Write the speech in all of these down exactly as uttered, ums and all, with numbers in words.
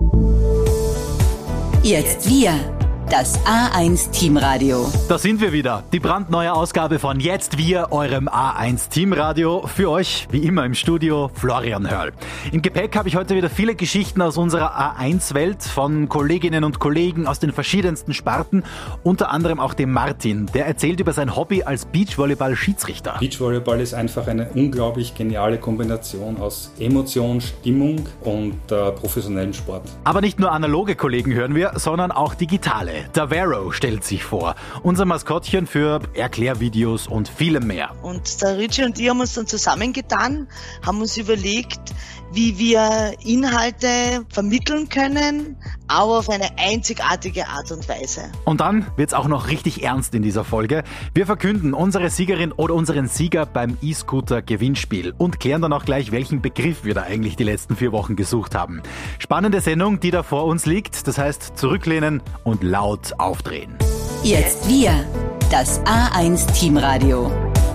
Jetzt wir, das A eins Teamradio. Da sind wir wieder. Die brandneue Ausgabe von Jetzt wir, eurem A eins Teamradio. Für euch, wie immer im Studio, Florian Hörl. Im Gepäck habe ich heute wieder viele Geschichten aus unserer A eins Welt von Kolleginnen und Kollegen aus den verschiedensten Sparten. Unter anderem auch dem Martin. Der erzählt über sein Hobby als Beachvolleyball-Schiedsrichter. Beachvolleyball ist einfach eine unglaublich geniale Kombination aus Emotion, Stimmung und äh, professionellem Sport. Aber nicht nur analoge Kollegen hören wir, sondern auch digitale. Davero stellt sich vor. Unser Maskottchen für Erklärvideos und vielem mehr. Und der Richie und ich haben uns dann zusammengetan, haben uns überlegt, wie wir Inhalte vermitteln können, aber auf eine einzigartige Art und Weise. Und dann wird's auch noch richtig ernst in dieser Folge. Wir verkünden unsere Siegerin oder unseren Sieger beim E-Scooter-Gewinnspiel und klären dann auch gleich, welchen Begriff wir da eigentlich die letzten vier Wochen gesucht haben. Spannende Sendung, die da vor uns liegt. Das heißt, zurücklehnen und laut aufdrehen. Jetzt wir, das A eins Teamradio.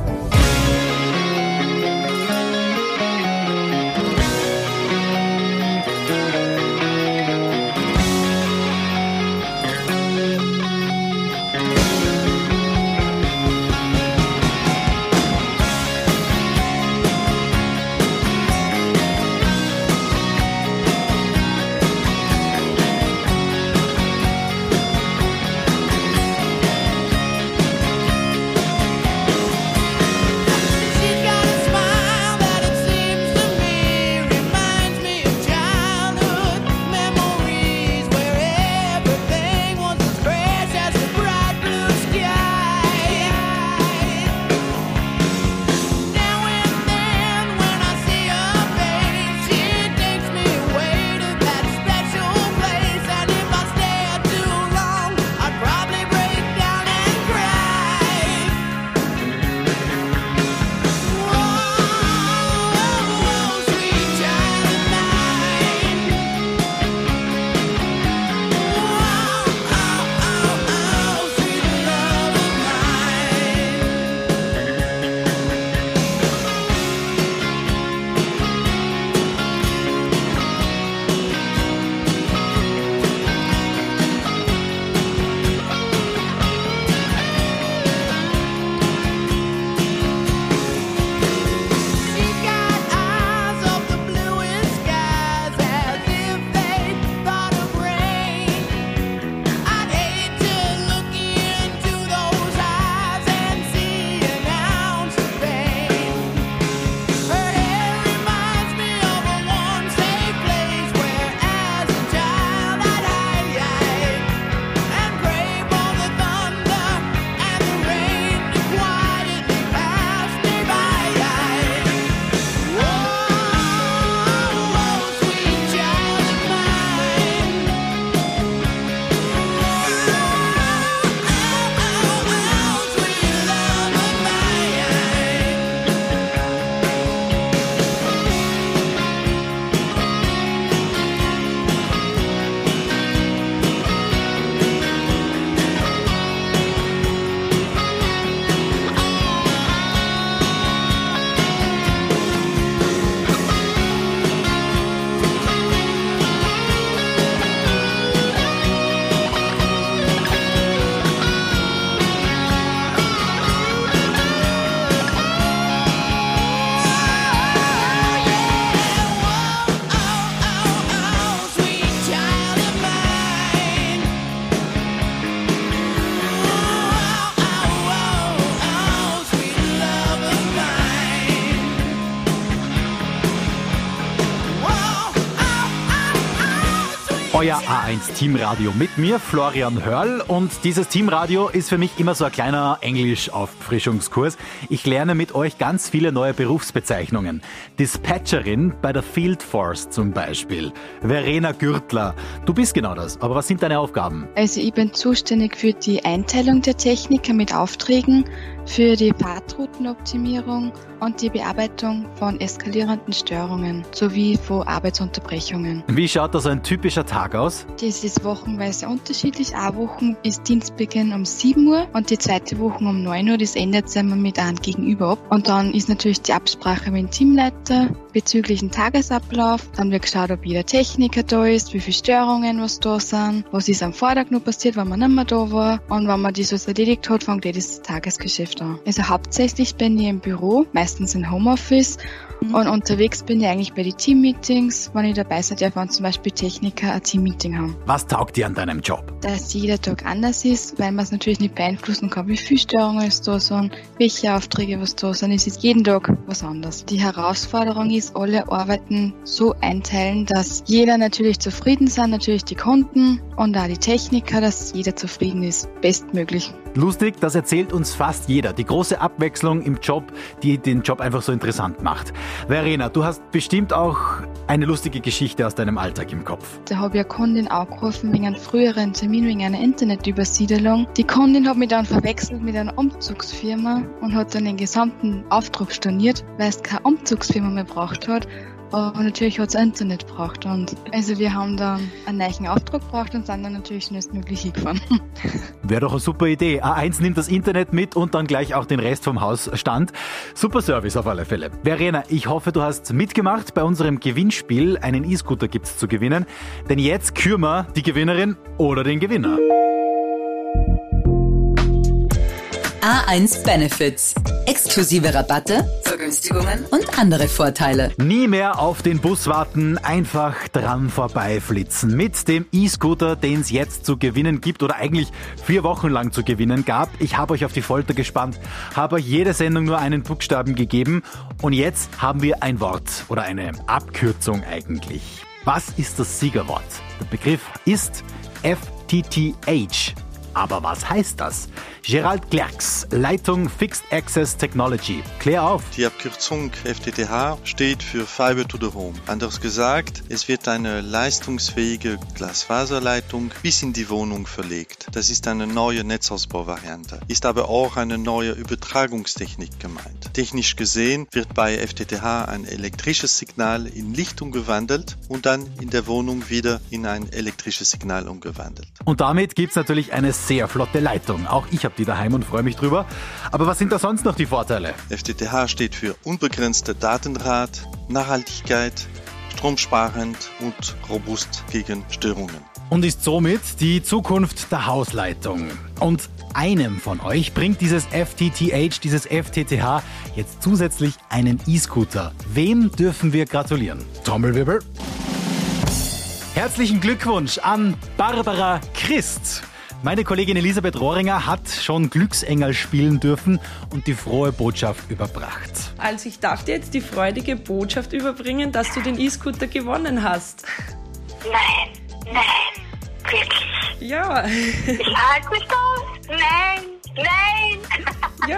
Euer A eins Teamradio mit mir, Florian Hörl. Und dieses Teamradio ist für mich immer so ein kleiner Englisch-Auffrischungskurs. Ich lerne mit euch ganz viele neue Berufsbezeichnungen. Dispatcherin bei der Field Force zum Beispiel. Verena Gürtler. Du bist genau das. Aber was sind deine Aufgaben? Also ich bin zuständig für die Einteilung der Techniker mit Aufträgen, für die Fahrtroutenoptimierung und die Bearbeitung von eskalierenden Störungen sowie von Arbeitsunterbrechungen. Wie schaut da so ein typischer Tag aus? Das ist wochenweise unterschiedlich. Eine Woche ist Dienstbeginn um sieben Uhr und die zweite Woche um neun Uhr. Das ändert sich immer mit einem Gegenüber ab. Und dann ist natürlich die Absprache mit dem Teamleiter bezüglich dem Tagesablauf. Dann wird geschaut, ob jeder Techniker da ist, wie viele Störungen was da sind, was ist am Vortag noch passiert, wenn man nicht mehr da war. Und wenn man das alles erledigt hat, fängt eh das Tagesgeschäft an. Also hauptsächlich bin ich im Büro, meistens im Homeoffice. Und unterwegs bin ich eigentlich bei den Teammeetings, wenn ich dabei sein darf, wenn zum Beispiel Techniker ein Teammeeting haben. Was taugt dir an deinem Job? Dass jeder Tag anders ist, weil man es natürlich nicht beeinflussen kann, wie viele Störungen es da sind, welche Aufträge was da sind. Es ist jeden Tag was anderes. Die Herausforderung ist, alle Arbeiten so einteilen, dass jeder natürlich zufrieden sind, natürlich die Kunden und auch die Techniker, dass jeder zufrieden ist, bestmöglich. Lustig, das erzählt uns fast jeder. Die große Abwechslung im Job, die den Job einfach so interessant macht. Verena, du hast bestimmt auch eine lustige Geschichte aus deinem Alltag im Kopf. Da habe ich eine Kundin angerufen wegen einem früheren Termin, wegen einer Internetübersiedelung. Die Kundin hat mich dann verwechselt mit einer Umzugsfirma und hat dann den gesamten Auftrag storniert, weil es keine Umzugsfirma mehr braucht hat. Und natürlich hat es Internet gebraucht. Und also wir haben dann einen neuen Auftrag gebraucht und sind dann natürlich schnellstmöglich hingefahren. Wäre doch eine super Idee. A eins nimmt das Internet mit und dann gleich auch den Rest vom Hausstand. Super Service auf alle Fälle. Verena, ich hoffe, du hast mitgemacht bei unserem Gewinnspiel. Einen E-Scooter gibt's zu gewinnen. Denn jetzt küren wir die Gewinnerin oder den Gewinner. A eins Benefits. Exklusive Rabatte, Vergünstigungen und andere Vorteile. Nie mehr auf den Bus warten, einfach dran vorbeiflitzen. Mit dem E-Scooter, den es jetzt zu gewinnen gibt oder eigentlich vier Wochen lang zu gewinnen gab. Ich habe euch auf die Folter gespannt, habe euch jede Sendung nur einen Buchstaben gegeben und jetzt haben wir ein Wort oder eine Abkürzung eigentlich. Was ist das Siegerwort? Der Begriff ist F T T H. Aber was heißt das? Gerald Klerks, Leitung Fixed Access Technology. Klär auf. Die Abkürzung F T T H steht für Fiber to the Home. Anders gesagt, es wird eine leistungsfähige Glasfaserleitung bis in die Wohnung verlegt. Das ist eine neue Netzausbauvariante. Ist aber auch eine neue Übertragungstechnik gemeint. Technisch gesehen wird bei F T T H ein elektrisches Signal in Licht umgewandelt und dann in der Wohnung wieder in ein elektrisches Signal umgewandelt. Und damit gibt's natürlich eine sehr flotte Leitung. Auch ich habe die daheim und freue mich drüber. Aber was sind da sonst noch die Vorteile? F T T H steht für unbegrenzte Datenrate, Nachhaltigkeit, stromsparend und robust gegen Störungen. Und ist somit die Zukunft der Hausleitung. Und einem von euch bringt dieses F T T H, dieses F T T H jetzt zusätzlich einen E-Scooter. Wem dürfen wir gratulieren? Trommelwirbel. Herzlichen Glückwunsch an Barbara Christ. Meine Kollegin Elisabeth Rohringer hat schon Glücksengel spielen dürfen und die frohe Botschaft überbracht. Also ich darf jetzt die freudige Botschaft überbringen, dass du den E-Scooter gewonnen hast. Nein, nein, wirklich. Ja. Ich halte mich aus. Nein, nein. Ja.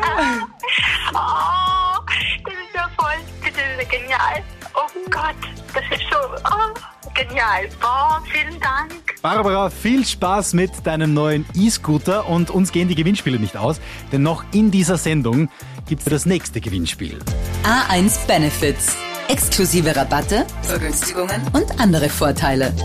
Oh, das ist ja voll, das ist ja genial. Oh Gott, das ist so oh, genial. Boah, vielen Dank. Barbara, viel Spaß mit deinem neuen E-Scooter und uns gehen die Gewinnspiele nicht aus, denn noch in dieser Sendung gibt es das nächste Gewinnspiel. A eins Benefits. Exklusive Rabatte, Vergünstigungen und andere Vorteile.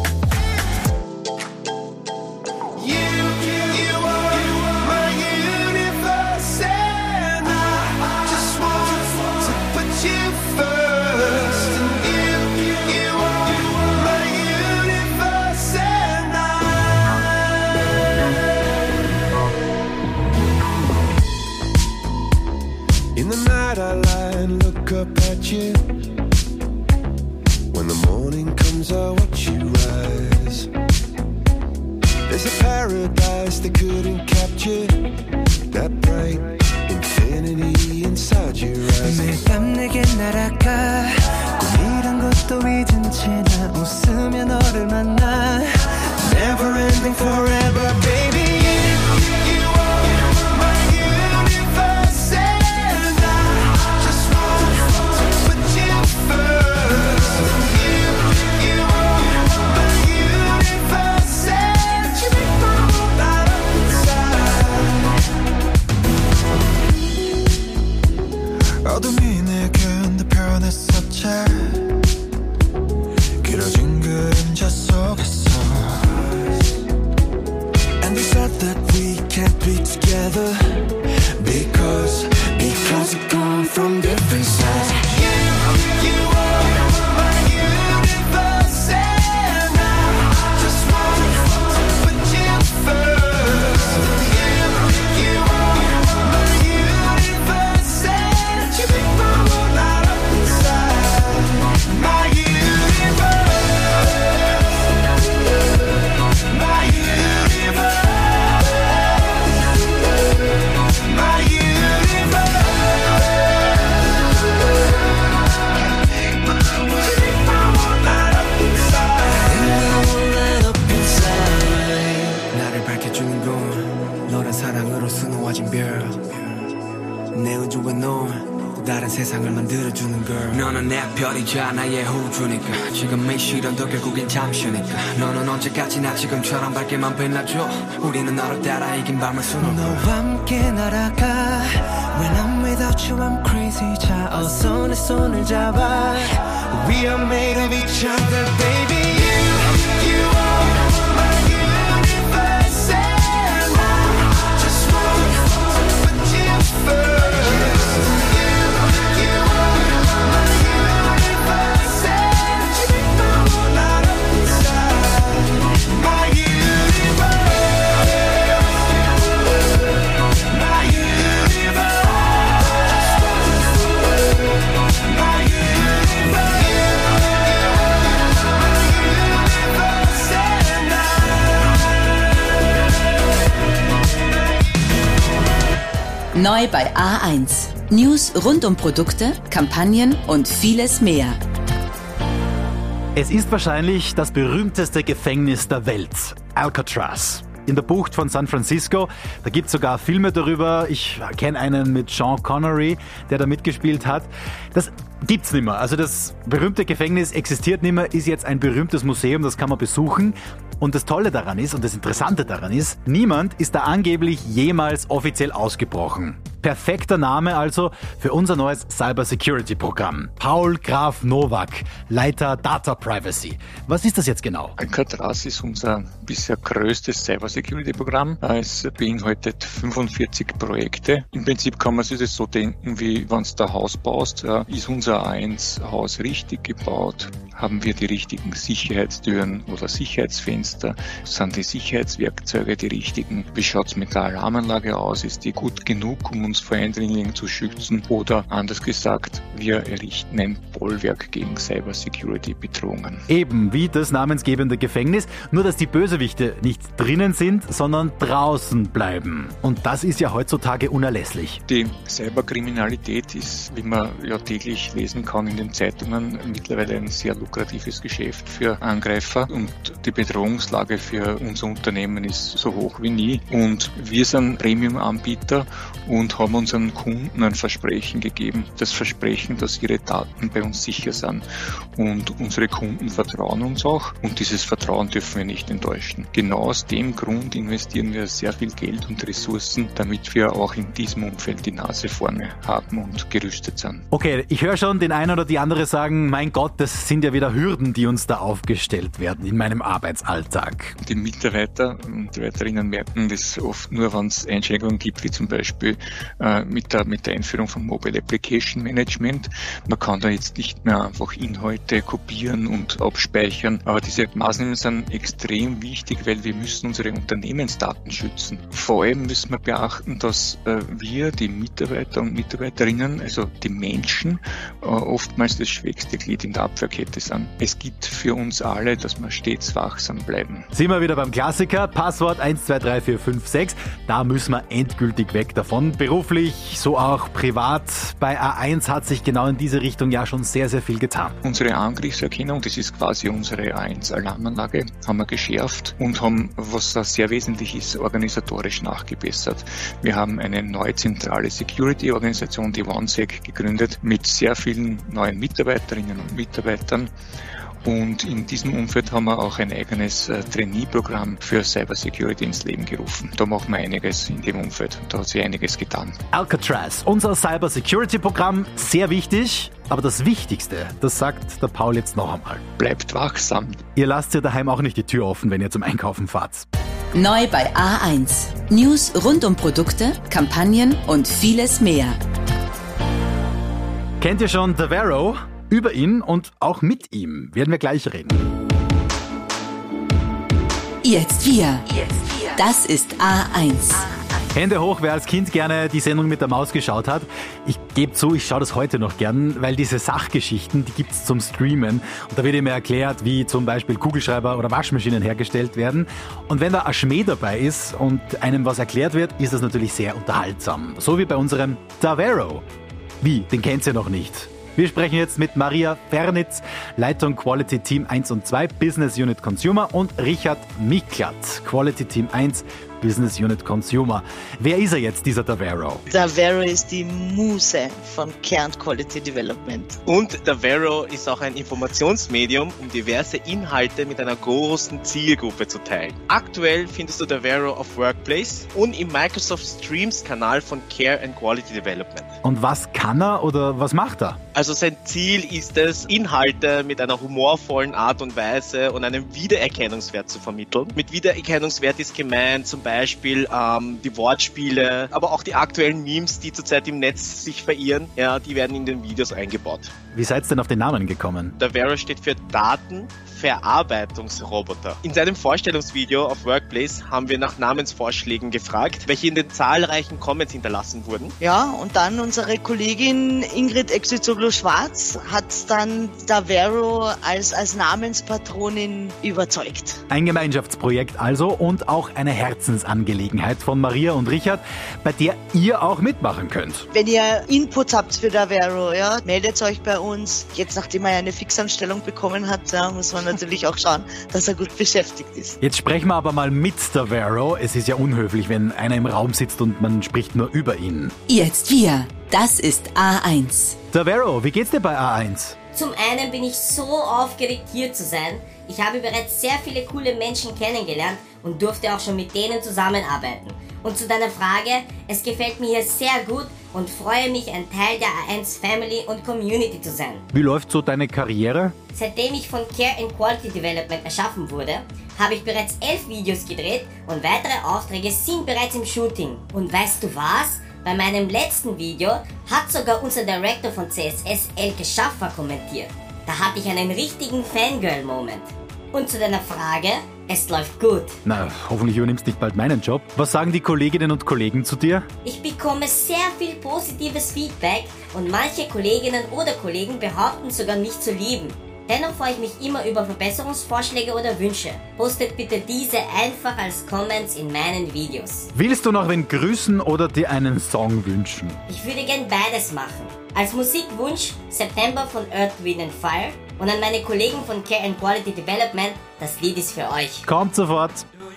In the night I lie and look up at you. When the morning comes I watch you rise. There's a paradise they couldn't capture. That bright infinity inside your eyes. 매일 밤 내게 날아가 꿈이란 것도 잊은 채 나 웃으며 너를 만나. Never ending forever baby. 세상을 만들어주는 girl. 너는 내 별이자 나의 호주니까 지금 이 시련도 결국엔 잠시니까 너는 언제까지나 지금처럼 밝게만 빛나줘. 우리는 너를 따라 이긴 밤을 수놓고 너와 함께 날아가. When I'm without you I'm crazy. 자 어서 내 손을 잡아. We are made of each other baby. You, you are my universe and I just want to put you first. You, you are my universe and you know not inside my universe. My universe. My universe. Neu bei A eins. News rund um Produkte, Kampagnen und vieles mehr. Es ist wahrscheinlich das berühmteste Gefängnis der Welt, Alcatraz. In der Bucht von San Francisco, da gibt es sogar Filme darüber. Ich kenne einen mit Sean Connery, der da mitgespielt hat. Das gibt's nicht mehr. Also das berühmte Gefängnis existiert nicht mehr, ist jetzt ein berühmtes Museum, das kann man besuchen. Und das Tolle daran ist und das Interessante daran ist, niemand ist da angeblich jemals offiziell ausgebrochen. Perfekter Name also für unser neues Cyber-Security-Programm. Paul Graf Nowak, Leiter Data Privacy. Was ist das jetzt genau? Alcatraz ist unser bisher größtes Cyber-Security-Programm. Es beinhaltet fünfundvierzig Projekte. Im Prinzip kann man sich das so denken, wie wenn du ein Haus baust, ist unser A eins Haus richtig gebaut? Haben wir die richtigen Sicherheitstüren oder Sicherheitsfenster? Sind die Sicherheitswerkzeuge die richtigen? Wie schaut es mit der Alarmanlage aus? Ist die gut genug, um uns vor Eindringlingen zu schützen? Oder anders gesagt, wir errichten ein Bollwerk gegen Cyber-Security-Bedrohungen. Eben wie das namensgebende Gefängnis, nur dass die Bösewichte nicht drinnen sind, sondern draußen bleiben. Und das ist ja heutzutage unerlässlich. Die Cyberkriminalität ist, wie man ja täglich lesen kann in den Zeitungen, mittlerweile ein sehr lukratives Geschäft für Angreifer und die Bedrohungslage für unser Unternehmen ist so hoch wie nie. Und wir sind Premium-Anbieter und haben unseren Kunden ein Versprechen gegeben. Das Versprechen, dass ihre Daten bei uns sicher sind. Und unsere Kunden vertrauen uns auch und dieses Vertrauen dürfen wir nicht enttäuschen. Genau aus dem Grund investieren wir sehr viel Geld und Ressourcen, damit wir auch in diesem Umfeld die Nase vorne haben und gerüstet sind. Okay, ich höre schon den einen oder die andere sagen, mein Gott, das sind ja wieder Hürden, die uns da aufgestellt werden in meinem Arbeitsalltag. Die Mitarbeiter und Mitarbeiterinnen merken das oft nur, wenn es Einschränkungen gibt, wie zum Beispiel äh, mit, der, mit der Einführung von Mobile Application Management. Man kann da jetzt nicht mehr einfach Inhalte kopieren und abspeichern, aber diese Maßnahmen sind extrem wichtig, weil wir müssen unsere Unternehmensdaten schützen. Vor allem müssen wir beachten, dass äh, wir, die Mitarbeiter und Mitarbeiterinnen, also die Menschen, äh, oftmals das schwächste Glied in der Abwehrkette sind. Es gibt für uns alle, dass wir stets wachsam bleiben. Sind wir wieder beim Klassiker, Passwort eins zwei drei vier fünf sechs. Da müssen wir endgültig weg davon. Beruflich, so auch privat. Bei A eins hat sich genau in diese Richtung ja schon sehr, sehr viel getan. Unsere Angriffserkennung, das ist quasi unsere A eins Alarmanlage, haben wir geschärft und haben, was da sehr wesentlich ist, organisatorisch nachgebessert. Wir haben eine neue zentrale Security-Organisation, die OneSec, gegründet, mit sehr vielen neuen Mitarbeiterinnen und Mitarbeitern. Und in diesem Umfeld haben wir auch ein eigenes äh, Trainee-Programm für Cybersecurity ins Leben gerufen. Da machen wir einiges in dem Umfeld. Da hat sich einiges getan. Alcatraz, unser Cybersecurity-Programm, sehr wichtig. Aber das Wichtigste, das sagt der Paul jetzt noch einmal. Bleibt wachsam. Ihr lasst ja daheim auch nicht die Tür offen, wenn ihr zum Einkaufen fahrt. Neu bei A eins. News rund um Produkte, Kampagnen und vieles mehr. Kennt ihr schon Davvero? Über ihn und auch mit ihm werden wir gleich reden. Jetzt wir. Jetzt wir. Das ist A eins. Hände hoch, wer als Kind gerne die Sendung mit der Maus geschaut hat. Ich gebe zu, ich schaue das heute noch gern, weil diese Sachgeschichten, die gibt's zum Streamen. Und da wird immer erklärt, wie zum Beispiel Kugelschreiber oder Waschmaschinen hergestellt werden. Und wenn da ein Schmäh dabei ist und einem was erklärt wird, ist das natürlich sehr unterhaltsam. So wie bei unserem Davvero. Wie, den kennt's ja noch nicht. Wir sprechen jetzt mit Maria Fernitz, Leitung Quality Team eins und zwei, Business Unit Consumer, und Richard Miklat, Quality Team eins, Business Unit Consumer. Wer ist er jetzt, dieser Davvero? Davvero ist die Muse von Care and Quality Development. Und Davvero ist auch ein Informationsmedium, um diverse Inhalte mit einer großen Zielgruppe zu teilen. Aktuell findest du Davvero auf Workplace und im Microsoft Streams Kanal von Care and Quality Development. Und was kann er oder was macht er? Also sein Ziel ist es, Inhalte mit einer humorvollen Art und Weise und einem Wiedererkennungswert zu vermitteln. Mit Wiedererkennungswert ist gemeint zum Beispiel ähm, die Wortspiele, aber auch die aktuellen Memes, die zurzeit im Netz sich verirren, ja, die werden in den Videos eingebaut. Wie seid ihr denn auf den Namen gekommen? Davvero steht für Datenverarbeitungsroboter. In seinem Vorstellungsvideo auf Workplace haben wir nach Namensvorschlägen gefragt, welche in den zahlreichen Comments hinterlassen wurden. Ja, und dann unsere Kollegin Ingrid Exizoglu-Schwarz hat dann Davvero als, als Namenspatronin überzeugt. Ein Gemeinschaftsprojekt also und auch eine Herzensangelegenheit von Maria und Richard, bei der ihr auch mitmachen könnt. Wenn ihr Input habt für Davvero, ja, meldet euch bei uns. Jetzt, nachdem er eine Fixanstellung bekommen hat, ja, muss man natürlich auch schauen, dass er gut beschäftigt ist. Jetzt sprechen wir aber mal mit Davvero. Es ist ja unhöflich, wenn einer im Raum sitzt und man spricht nur über ihn. Jetzt wir. Das ist A eins. Davvero, wie geht's dir bei A eins? Zum einen bin ich so aufgeregt, hier zu sein. Ich habe bereits sehr viele coole Menschen kennengelernt und durfte auch schon mit denen zusammenarbeiten. Und zu deiner Frage, es gefällt mir hier sehr gut und freue mich, ein Teil der A eins Family und Community zu sein. Wie läuft so deine Karriere? Seitdem ich von Care and Quality Development erschaffen wurde, habe ich bereits elf Videos gedreht und weitere Aufträge sind bereits im Shooting. Und weißt du was? Bei meinem letzten Video hat sogar unser Director von C S S, Elke Schaffer, kommentiert. Da hatte ich einen richtigen Fangirl-Moment. Und zu deiner Frage, es läuft gut. Na, hoffentlich übernimmst du nicht bald meinen Job. Was sagen die Kolleginnen und Kollegen zu dir? Ich bekomme sehr viel positives Feedback und manche Kolleginnen oder Kollegen behaupten sogar, mich zu lieben. Dennoch freue ich mich immer über Verbesserungsvorschläge oder Wünsche. Postet bitte diese einfach als Comments in meinen Videos. Willst du noch wen grüßen oder dir einen Song wünschen? Ich würde gern beides machen. Als Musikwunsch September von Earth, Wind and Fire und an meine Kollegen von Care and Quality Development, das Lied ist für euch. Kommt sofort.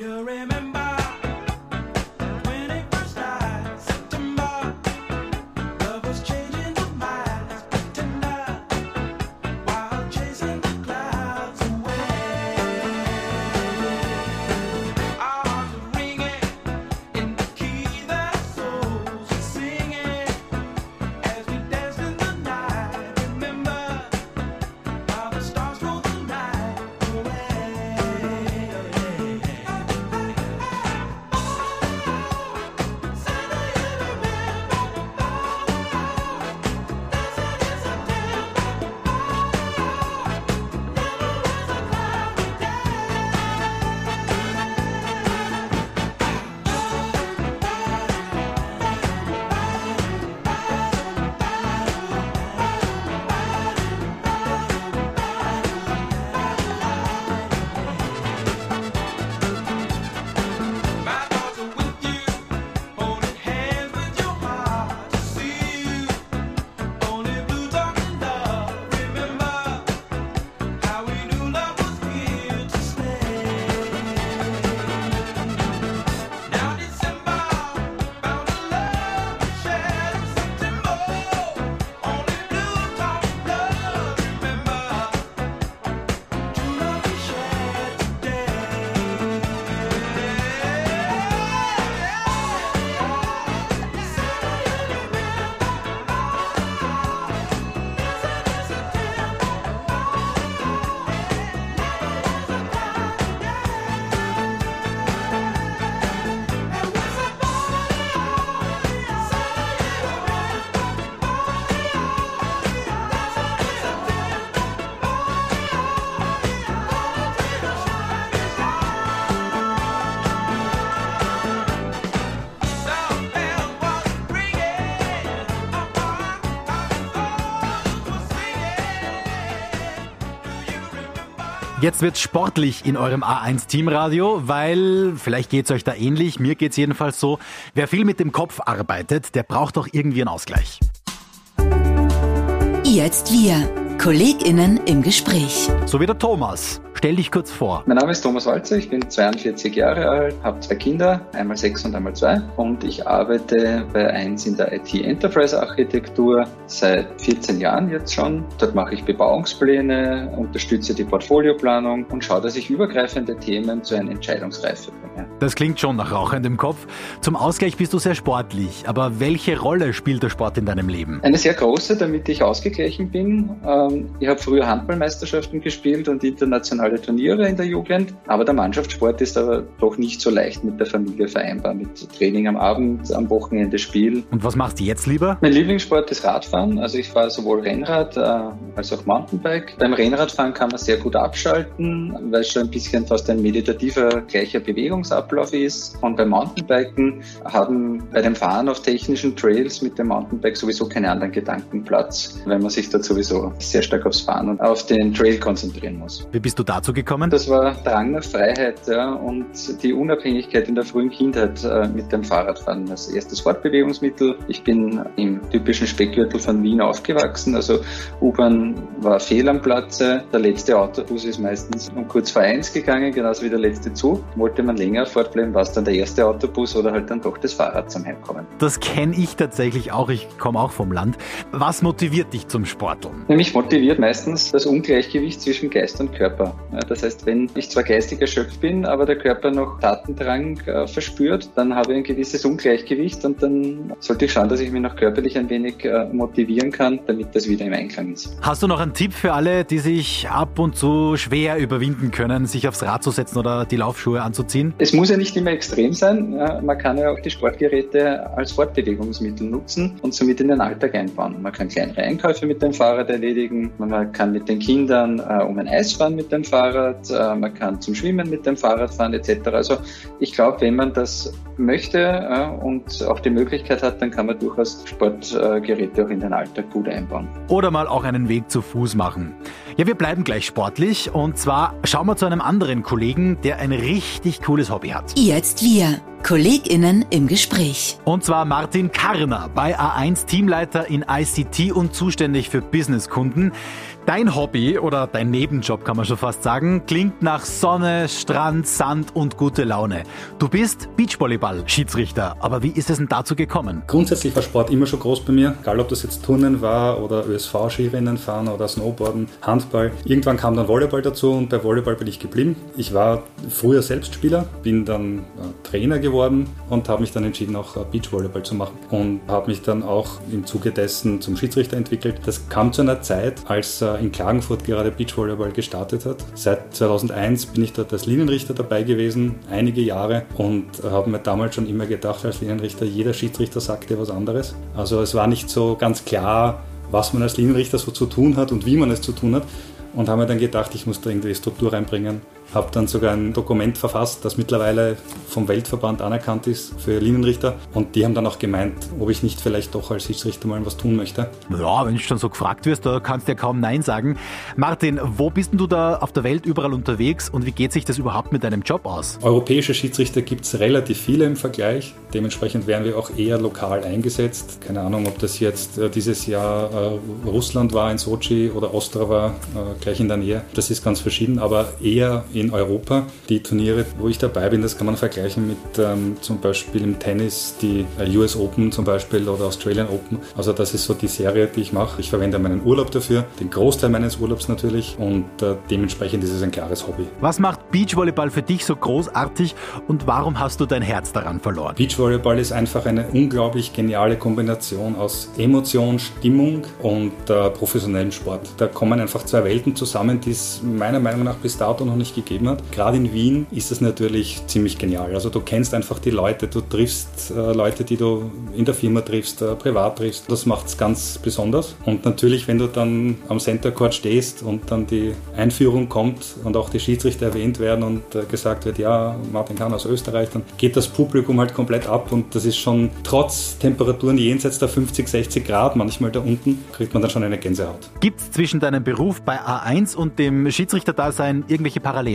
Jetzt wird's sportlich in eurem A eins Teamradio, weil, vielleicht geht's euch da ähnlich, mir geht's jedenfalls so, wer viel mit dem Kopf arbeitet, der braucht doch irgendwie einen Ausgleich. Jetzt wir, KollegInnen im Gespräch. So wie der Thomas. Stell dich kurz vor. Mein Name ist Thomas Walzer, ich bin zweiundvierzig Jahre alt, habe zwei Kinder, einmal sechs und einmal zwei und ich arbeite bei A eins in der I T-Enterprise-Architektur seit vierzehn Jahren jetzt schon. Dort mache ich Bebauungspläne, unterstütze die Portfolioplanung und schaue, dass ich übergreifende Themen zu einer Entscheidungsreife bringe. Das klingt schon nach rauchendem Kopf. Zum Ausgleich bist du sehr sportlich, aber welche Rolle spielt der Sport in deinem Leben? Eine sehr große, damit ich ausgeglichen bin. Ich habe früher Handballmeisterschaften gespielt und internationale Turniere in der Jugend, aber der Mannschaftssport ist aber doch nicht so leicht mit der Familie vereinbar, mit Training am Abend, am Wochenende Spiel. Und was machst du jetzt lieber? Mein Lieblingssport ist Radfahren, also ich fahre sowohl Rennrad äh, als auch Mountainbike. Beim Rennradfahren kann man sehr gut abschalten, weil es schon ein bisschen fast ein meditativer gleicher Bewegungsablauf ist. Und beim Mountainbiken haben bei dem Fahren auf technischen Trails mit dem Mountainbike sowieso keine anderen Gedanken Platz, weil man sich dort sowieso sehr stark aufs Fahren und auf den Trail konzentrieren muss. Wie bist du dazu gekommen? Das war Drang nach Freiheit, ja, und die Unabhängigkeit in der frühen Kindheit äh, mit dem Fahrradfahren als erstes Fortbewegungsmittel. Ich bin im typischen Speckgürtel von Wien aufgewachsen, also U-Bahn war fehl am Platze. Der letzte Autobus ist meistens um kurz vor eins gegangen, genauso wie der letzte Zug. Wollte man länger fortbleiben, war es dann der erste Autobus oder halt dann doch das Fahrrad zum Heimkommen. Das kenne ich tatsächlich auch, ich komme auch vom Land. Was motiviert dich zum Sporteln? Mich motiviert meistens das Ungleichgewicht zwischen Geist und Körper. Ja, das heißt, wenn ich zwar geistig erschöpft bin, aber der Körper noch Tatendrang äh, verspürt, dann habe ich ein gewisses Ungleichgewicht und dann sollte ich schauen, dass ich mich noch körperlich ein wenig äh, motivieren kann, damit das wieder im Einklang ist. Hast du noch einen Tipp für alle, die sich ab und zu schwer überwinden können, sich aufs Rad zu setzen oder die Laufschuhe anzuziehen? Es muss ja nicht immer extrem sein. Ja, man kann ja auch die Sportgeräte als Fortbewegungsmittel nutzen und somit in den Alltag einbauen. Man kann kleinere Einkäufe mit dem Fahrrad erledigen, man kann mit den Kindern äh, um ein Eis fahren mit dem Fahrrad, äh, man kann zum Schwimmen mit dem Fahrrad fahren et cetera. Also ich glaube, wenn man das möchte äh, und auch die Möglichkeit hat, dann kann man durchaus Sportgeräte auch in den Alltag gut einbauen. Oder mal auch einen Weg zu Fuß machen. Ja, wir bleiben gleich sportlich und zwar schauen wir zu einem anderen Kollegen, der ein richtig cooles Hobby hat. Jetzt wir, KollegInnen im Gespräch. Und zwar Martin Karner, bei A eins Teamleiter in I C T und zuständig für Businesskunden. Dein Hobby oder dein Nebenjob, kann man schon fast sagen, klingt nach Sonne, Strand, Sand und gute Laune. Du bist Beachvolleyball-Schiedsrichter, aber wie ist es denn dazu gekommen? Grundsätzlich war Sport immer schon groß bei mir, egal ob das jetzt Turnen war oder Ö S V-Skirennen fahren oder Snowboarden, Handball. Irgendwann kam dann Volleyball dazu und bei Volleyball bin ich geblieben. Ich war früher selbst Spieler, bin dann äh, Trainer geworden und habe mich dann entschieden, auch äh, Beachvolleyball zu machen und habe mich dann auch im Zuge dessen zum Schiedsrichter entwickelt. Das kam zu einer Zeit, als äh, in Klagenfurt gerade Beachvolleyball gestartet hat. Seit zweitausendeins bin ich dort als Linienrichter dabei gewesen, einige Jahre, und habe mir damals schon immer gedacht, als Linienrichter, jeder Schiedsrichter sagt dir was anderes. Also es war nicht so ganz klar, was man als Linienrichter so zu tun hat und wie man es zu tun hat, und habe mir dann gedacht, ich muss da irgendwie Struktur reinbringen. Habe dann sogar ein Dokument verfasst, das mittlerweile vom Weltverband anerkannt ist für Linienrichter. Und die haben dann auch gemeint, ob ich nicht vielleicht doch als Schiedsrichter mal was tun möchte. Ja, wenn du schon so gefragt wirst, da kannst du ja kaum Nein sagen. Martin, wo bist denn du da auf der Welt überall unterwegs und wie geht sich das überhaupt mit deinem Job aus? Europäische Schiedsrichter gibt es relativ viele im Vergleich. Dementsprechend werden wir auch eher lokal eingesetzt. Keine Ahnung, ob das jetzt äh, dieses Jahr äh, Russland war in Sochi oder Ostrava, äh, gleich in der Nähe. Das ist ganz verschieden, aber eher in Europa. Die Turniere, wo ich dabei bin, das kann man vergleichen mit ähm, zum Beispiel im Tennis die äh, U S Open zum Beispiel oder Australian Open. Also das ist so die Serie, die ich mache. Ich verwende meinen Urlaub dafür, den Großteil meines Urlaubs natürlich, und äh, dementsprechend ist es ein klares Hobby. Was macht Beachvolleyball für dich so großartig und warum hast du dein Herz daran verloren? Beachvolleyball ist einfach eine unglaublich geniale Kombination aus Emotion, Stimmung und äh, professionellem Sport. Da kommen einfach zwei Welten zusammen, die es meiner Meinung nach bis dato noch nicht gegeben hat. Gerade in Wien ist es natürlich ziemlich genial. Also du kennst einfach die Leute, du triffst äh, Leute, die du in der Firma triffst, äh, privat triffst. Das macht es ganz besonders. Und natürlich, wenn du dann am Center Court stehst und dann die Einführung kommt und auch die Schiedsrichter erwähnt werden und äh, gesagt wird, ja, Martin Karner aus Österreich, dann geht das Publikum halt komplett ab, und das ist schon trotz Temperaturen jenseits der fünfzig, sechzig Grad, manchmal da unten, kriegt man dann schon eine Gänsehaut. Gibt es zwischen deinem Beruf bei A eins und dem Schiedsrichterdasein irgendwelche Parallelen?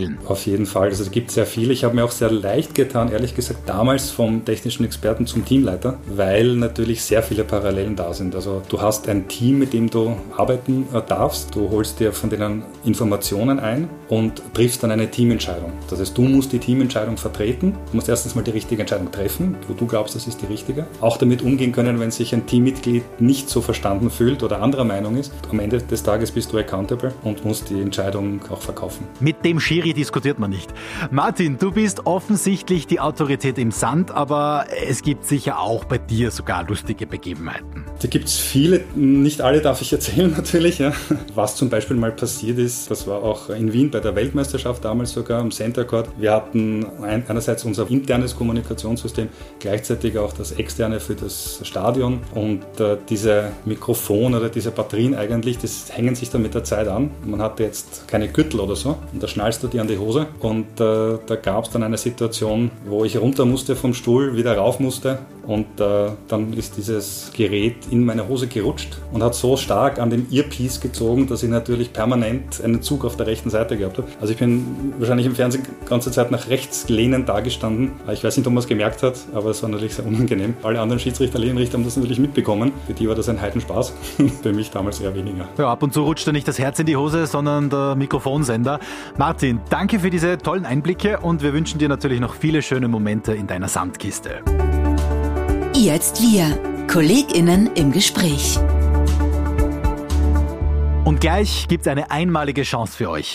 Parallelen? Auf jeden Fall. Also es gibt sehr viele. Ich habe mir auch sehr leicht getan, ehrlich gesagt, damals vom technischen Experten zum Teamleiter, weil natürlich sehr viele Parallelen da sind. Also du hast ein Team, mit dem du arbeiten darfst. Du holst dir von denen Informationen ein und triffst dann eine Teamentscheidung. Das heißt, du musst die Teamentscheidung vertreten. Du musst erstens mal die richtige Entscheidung treffen, wo du glaubst, das ist die richtige. Auch damit umgehen können, wenn sich ein Teammitglied nicht so verstanden fühlt oder anderer Meinung ist. Am Ende des Tages bist du accountable und musst die Entscheidung auch verkaufen. Mit dem Schiri diskutiert man nicht. Martin, du bist offensichtlich die Autorität im Sand, aber es gibt sicher auch bei dir sogar lustige Begebenheiten. Da gibt es viele, nicht alle darf ich erzählen natürlich. Ja. Was zum Beispiel mal passiert ist, das war auch in Wien bei der Weltmeisterschaft damals sogar am Center Court. Wir hatten einerseits unser internes Kommunikationssystem, gleichzeitig auch das externe für das Stadion und äh, diese Mikrofone oder diese Batterien eigentlich, das hängen sich dann mit der Zeit an. Man hatte jetzt keine Gürtel oder so und da schnallst du die an die Hose und äh, da gab es dann eine Situation, wo ich runter musste vom Stuhl, wieder rauf musste und äh, dann ist dieses Gerät in meine Hose gerutscht und hat so stark an dem Earpiece gezogen, dass ich natürlich permanent einen Zug auf der rechten Seite gehabt habe. Also ich bin wahrscheinlich im Fernsehen die ganze Zeit nach rechts lehnend dagestanden. Ich weiß nicht, ob man es gemerkt hat, aber es war natürlich sehr unangenehm. Alle anderen Schiedsrichter, Linienrichter haben das natürlich mitbekommen. Für die war das ein Heidenspaß. Für mich damals eher weniger. Ja, ab und zu rutscht da nicht das Herz in die Hose, sondern der Mikrofonsender. Martin, danke für diese tollen Einblicke und wir wünschen dir natürlich noch viele schöne Momente in deiner Sandkiste. Jetzt wir, KollegInnen im Gespräch. Und gleich gibt's eine einmalige Chance für euch.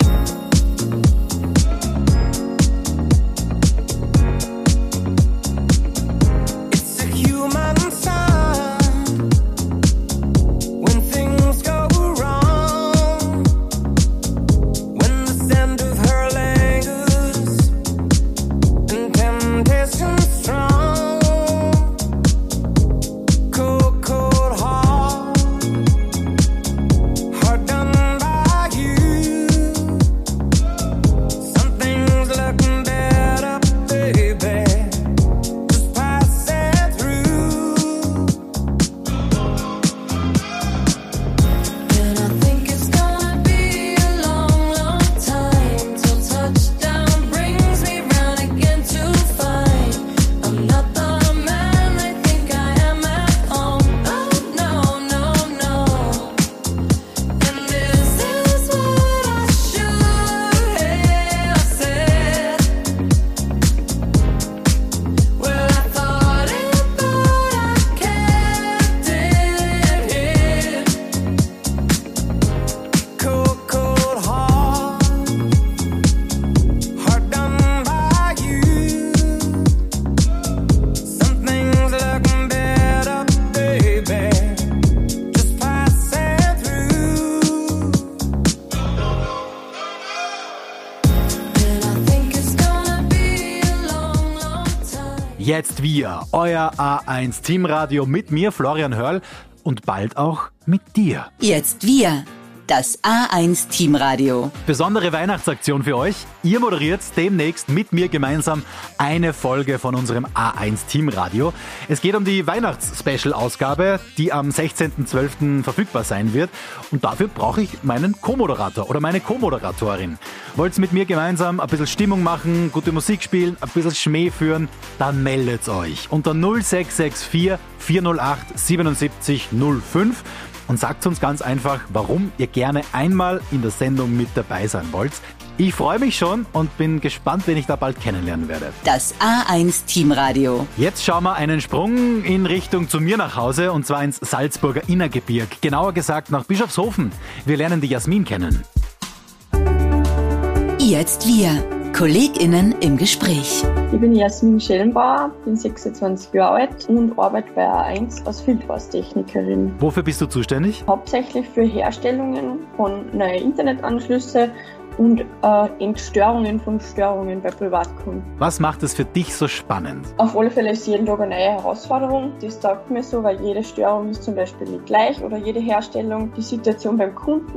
Jetzt wir, euer A eins Teamradio mit mir, Florian Hörl, und bald auch mit dir. Jetzt wir, das A eins Teamradio. Besondere Weihnachtsaktion für euch. Ihr moderiert demnächst mit mir gemeinsam eine Folge von unserem A eins Teamradio. Es geht um die Weihnachts-Special-Ausgabe, die am sechzehnten zwölften verfügbar sein wird. Und dafür brauche ich meinen Co-Moderator oder meine Co-Moderatorin. Wollt ihr mit mir gemeinsam ein bisschen Stimmung machen, gute Musik spielen, ein bisschen Schmäh führen? Dann meldet euch unter null sechs sechs vier vier null acht sieben sieben null fünf und sagt uns ganz einfach, warum ihr gerne einmal in der Sendung mit dabei sein wollt. Ich freue mich schon und bin gespannt, wen ich da bald kennenlernen werde. Das A eins Teamradio. Jetzt schauen wir einen Sprung in Richtung zu mir nach Hause und zwar ins Salzburger Innergebirg. Genauer gesagt nach Bischofshofen. Wir lernen die Jasmin kennen. Jetzt wir, KollegInnen im Gespräch. Ich bin Jasmin Schellenbauer, bin sechsundzwanzig Jahre alt und arbeite bei A eins als Filterhaustechnikerin. Wofür bist du zuständig? Hauptsächlich für Herstellungen von neuen Internetanschlüssen und äh, Entstörungen von Störungen bei Privatkunden. Was macht es für dich so spannend? Auf alle Fälle ist jeden Tag eine neue Herausforderung. Das taugt mir so, weil jede Störung ist zum Beispiel nicht gleich oder jede Herstellung. Die Situation beim Kunden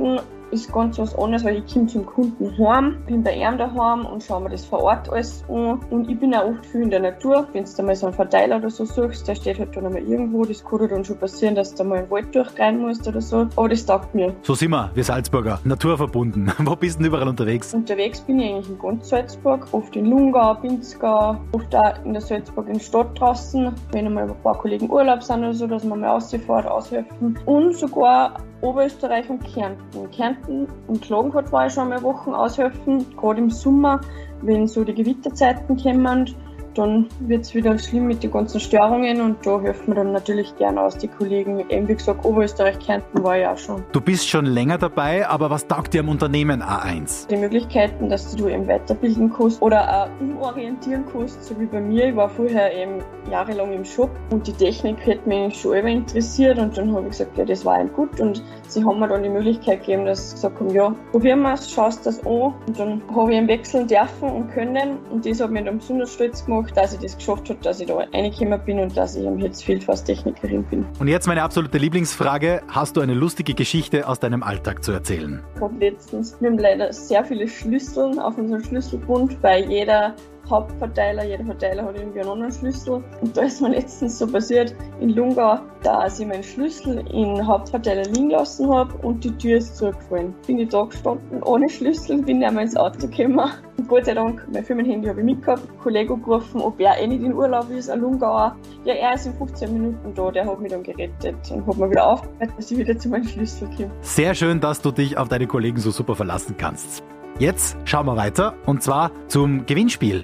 ist ganz was anderes, weil ich komme zum Kunden heim, bin bei ihm daheim und schaue mir das vor Ort alles an. Und ich bin auch oft viel in der Natur. Wenn du mal so einen Verteiler oder so suchst, der steht halt dann einmal irgendwo. Das kann dir dann schon passieren, dass du mal in den Wald durchrennen musst oder so. Aber das taugt mir. So sind wir, wir Salzburger, naturverbunden. Wo bist du denn überall unterwegs? Unterwegs bin ich eigentlich in ganz Salzburg, oft in Lungau, Pinzgau, oft auch in der Salzburg in Stadt draußen, wenn einmal ein paar Kollegen Urlaub sind oder so, dass man mal rausfahren, aushelfen. Und sogar Oberösterreich und Kärnten. Kärnten und Klagenfurt war ich schon mal Wochen aushelfen, gerade im Sommer, wenn so die Gewitterzeiten kommen. Dann wird es wieder schlimm mit den ganzen Störungen und da helfen wir dann natürlich gerne aus, die Kollegen. Eben wie gesagt, Oberösterreich, Kärnten war ich auch schon. Du bist schon länger dabei, aber was taugt dir am Unternehmen A eins? Die Möglichkeiten, dass du eben weiterbilden kannst oder auch umorientieren kannst, so wie bei mir. Ich war vorher eben jahrelang im Shop und die Technik hat mich schon immer interessiert und dann habe ich gesagt, ja, das war einem gut und sie haben mir dann die Möglichkeit gegeben, dass sie gesagt haben, ja, probieren wir es, schaust das an und dann habe ich ihn wechseln dürfen und können und das hat mich dann besonders stolz gemacht, dass ich das geschafft habe, dass ich da reingekommen bin und dass ich jetzt Vielfach-Technikerin bin. Und jetzt meine absolute Lieblingsfrage. Hast du eine lustige Geschichte aus deinem Alltag zu erzählen? Ich habe letztens, wir haben leider sehr viele Schlüsseln auf unserem Schlüsselbund, weil jeder Hauptverteiler, jeder Verteiler hat irgendwie einen anderen Schlüssel. Und da ist mir letztens so passiert in Lungau, dass ich meinen Schlüssel in Hauptverteiler liegen lassen habe und die Tür ist zugefallen. Bin ich da gestanden, ohne Schlüssel, bin ich einmal ins Auto gekommen. Und Gott sei Dank, mein Firmenhandy habe ich mitgehabt, einen Kollegen gerufen, ob er eh nicht in Urlaub ist, ein Lungauer. Ja, er ist in fünfzehn Minuten da, der hat mich dann gerettet und hat mir wieder aufgehört, dass ich wieder zu meinem Schlüssel komme. Sehr schön, dass du dich auf deine Kollegen so super verlassen kannst. Jetzt schauen wir weiter und zwar zum Gewinnspiel.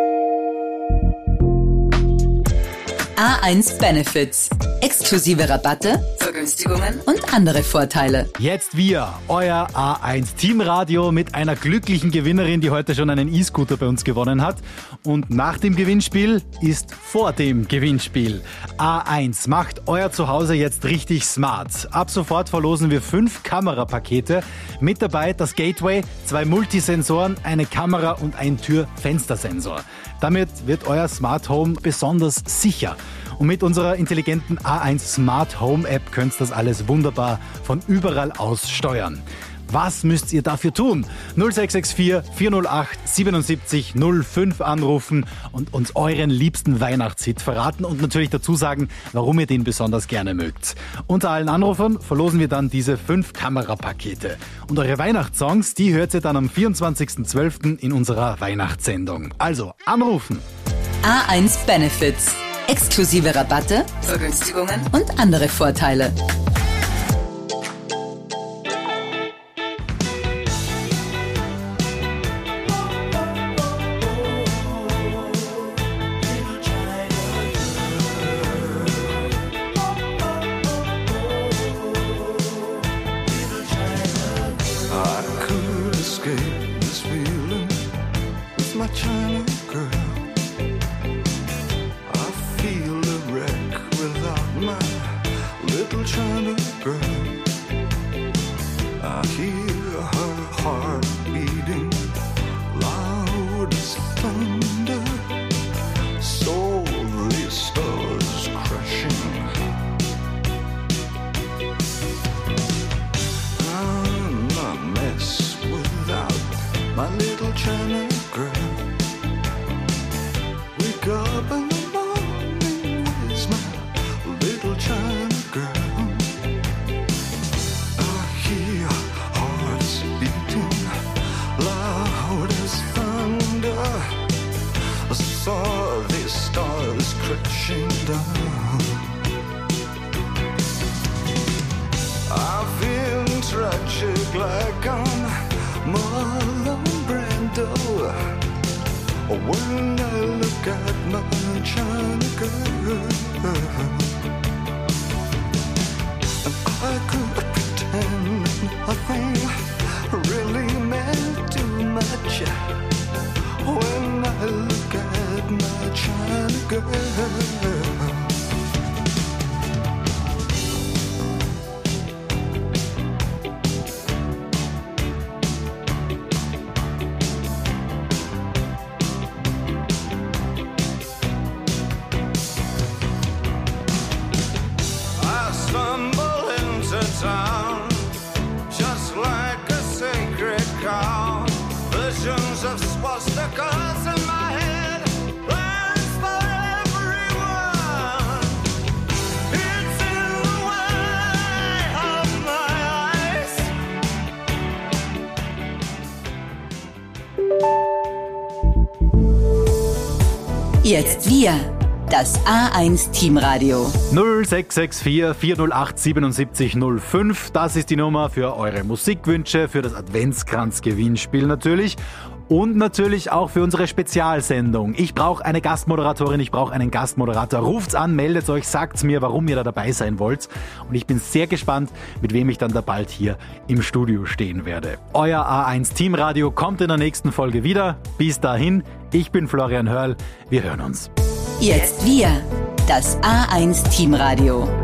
A eins Benefits. Exklusive Rabatte, Vergünstigungen und andere Vorteile. Jetzt wir, euer A eins Teamradio mit einer glücklichen Gewinnerin, die heute schon einen E-Scooter bei uns gewonnen hat. Und nach dem Gewinnspiel ist vor dem Gewinnspiel. A eins macht euer Zuhause jetzt richtig smart. Ab sofort verlosen wir fünf Kamerapakete. Mit dabei das Gateway, zwei Multisensoren, eine Kamera und ein Tür-Fenstersensor. Damit wird euer Smart Home besonders sicher. Und mit unserer intelligenten A eins Smart Home App könnt ihr das alles wunderbar von überall aus steuern. Was müsst ihr dafür tun? null sechs sechs vier, vier null acht, sieben sieben null fünf anrufen und uns euren liebsten Weihnachtshit verraten und natürlich dazu sagen, warum ihr den besonders gerne mögt. Unter allen Anrufern verlosen wir dann diese fünf Kamerapakete. Und eure Weihnachtssongs, die hört ihr dann am vierundzwanzigsten zwölften in unserer Weihnachtssendung. Also anrufen! A eins Benefits. Exklusive Rabatte, Vergünstigungen und andere Vorteile. Like I'm Marlon Brando. When I look at my China girl, and I could pretend nothing really meant too much. When I look at my China girl. Stumble into town just like a Jetzt wir, das A eins Teamradio. null sechs sechs vier vier null acht sieben sieben null fünf, das ist die Nummer für eure Musikwünsche, für das Adventskranz-Gewinnspiel natürlich. Und natürlich auch für unsere Spezialsendung. Ich brauche eine Gastmoderatorin, ich brauche einen Gastmoderator. Ruft's an, meldet euch, sagt's mir, warum ihr da dabei sein wollt. Und ich bin sehr gespannt, mit wem ich dann da bald hier im Studio stehen werde. Euer A eins Teamradio kommt in der nächsten Folge wieder. Bis dahin, ich bin Florian Hörl. Wir hören uns. Jetzt wir, das A eins Teamradio.